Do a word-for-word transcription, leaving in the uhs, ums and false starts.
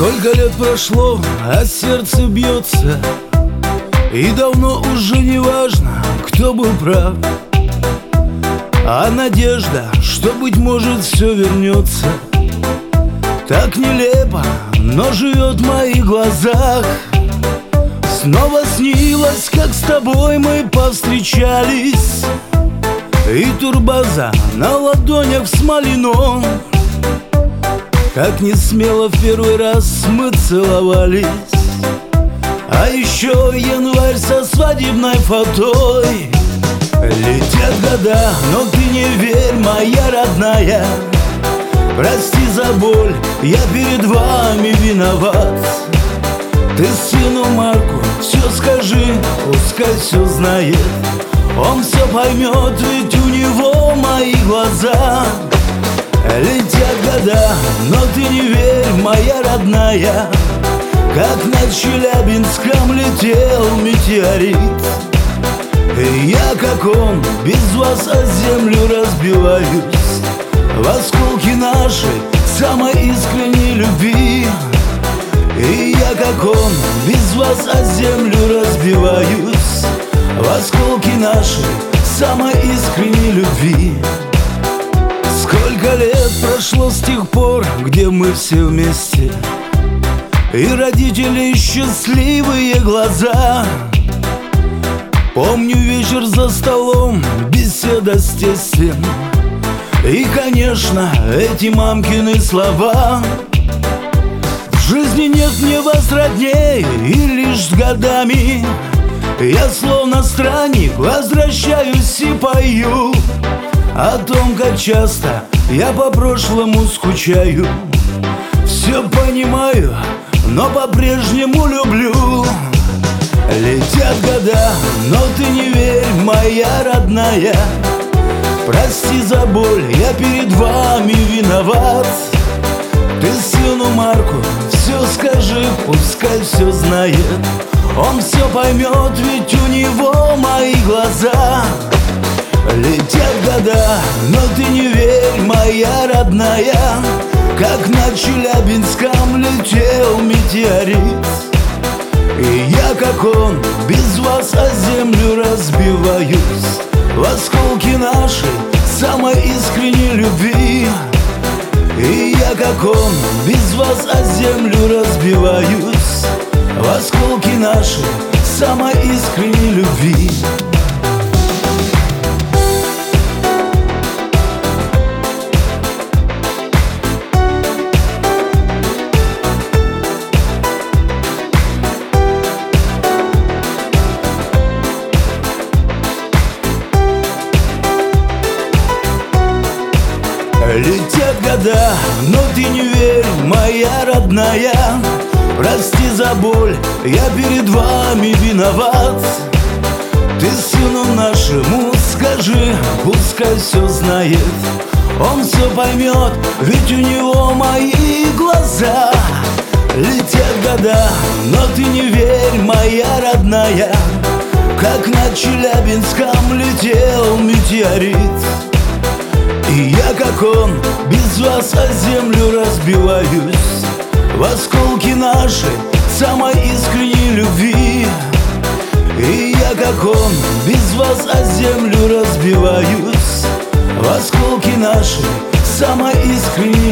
Сколько лет прошло, а сердце бьется, и давно уже не важно, кто был прав. А надежда, что, быть может, все вернется, так нелепо, но живет в моих глазах. Снова снилось, как с тобой мы повстречались, и турбаза на ладонях в смоляном. Как не смело в первый раз мы целовались. А еще январь со свадебной фатой. Летят года, но ты не верь, моя родная. Прости за боль, я перед вами виноват. Ты сыну Марку все скажи, пускай все знает. Он все поймет, ведь у него мои глаза. Летят года, но ты не верь, моя родная. Как над Челябинском летел метеорит. И я, как он, без вас о землю разбиваюсь. В осколки нашей самой искренней любви. И я, как он, без вас о землю разбиваюсь. В осколки нашей самой искренней любви. Сколько лет прошло с тех пор, где мы все вместе, и родители счастливые глаза. Помню вечер за столом, беседа с тестем, и, конечно, эти мамкины слова. В жизни нет мне вас родней, и лишь с годами я словно странник возвращаюсь и пою о том, как часто я по прошлому скучаю. Все понимаю, но по-прежнему люблю. Летят года, но ты не верь, моя родная. Прости за боль, я перед вами виноват. Ты сыну Марку все скажи, пускай все знает. Он все поймет, ведь у него мои глаза. Летят года, но ты не верь, моя родная. Как над Челябинском летел метеорит. И я, как он, без вас о землю разбиваюсь. В осколки нашей самой искренней любви. И я, как он, без вас о землю разбиваюсь. В осколки нашей самой искренней любви. Летят года, но ты не верь, моя родная. Прости за боль, я перед вами виноват. Ты сыну нашему скажи, пускай все знает. Он все поймет, ведь у него мои глаза. Летят года, но ты не верь, моя родная. Как над Челябинском летел метеорит. И я, как он, без вас о землю разбиваюсь. В осколки нашей самой искренней любви. И я, как он, без вас о землю разбиваюсь. В осколки нашей самой искренней